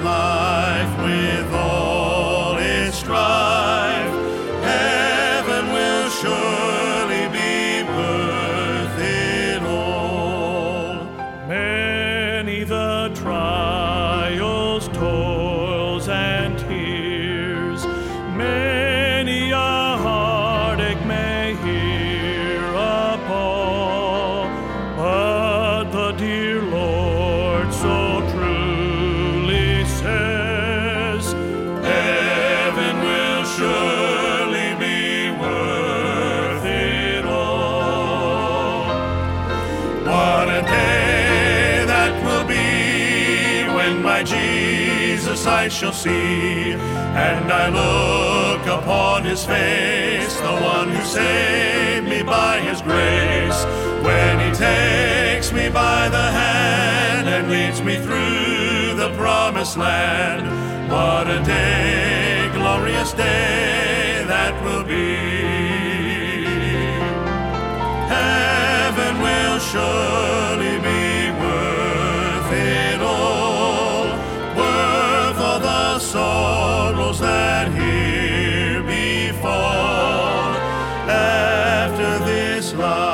life with all its strife, heaven will surely be worth it all. Many the trials, toils, and tears, many a heartache may here appall, but the dear Lord so truly says, heaven will surely be worth it all. What a day that will be when my Jesus I shall see, and I look upon his face, the one who saved me by his grace, when he takes me by the hand and leads me through the promised land. What a day, glorious day that will be. Heaven will surely be worth it all, worth all the sorrows that here befall. After this life